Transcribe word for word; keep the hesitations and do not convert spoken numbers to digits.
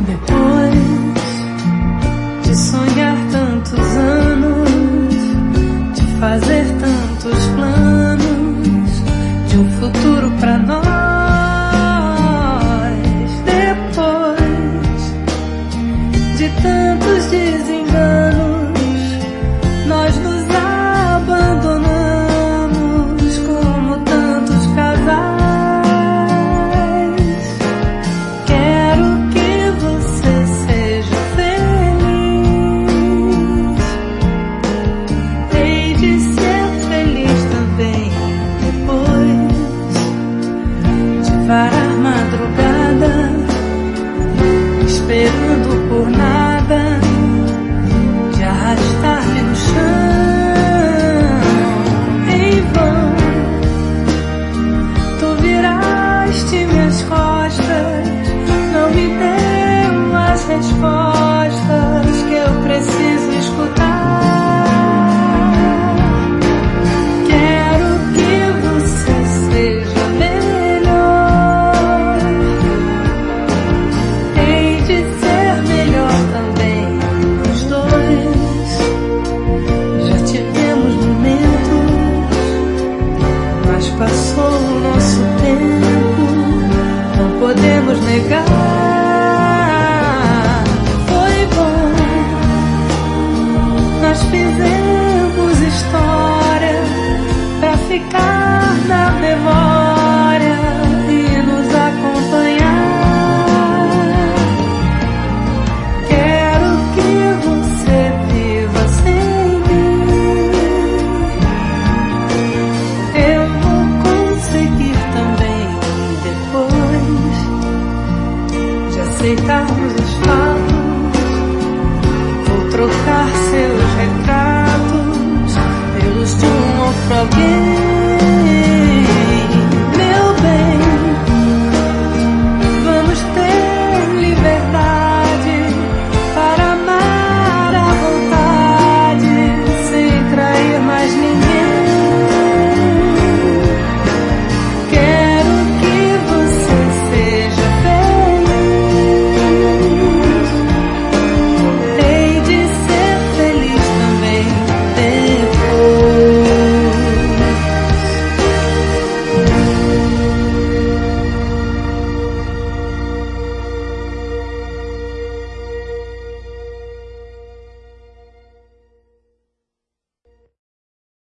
Depois de sonhar tantos anos, de fazer tantos planos, de um futuro pra nós. Depois de tantos desenganos, nós nos abandonamos como tantos casais. Parar madrugada, esperando por nada, de arrastar-me no chão. Em vão, tu viraste minhas costas, não me deu as respostas que eu preciso escutar. Passou o nosso tempo, não podemos negar. Foi bom, nós fizemos história pra ficar na memória e nos acompanhar. Quero que você viva sem mim. Eu aceitarmos os fatos, vou trocar seus retratos pelos de um outro alguém.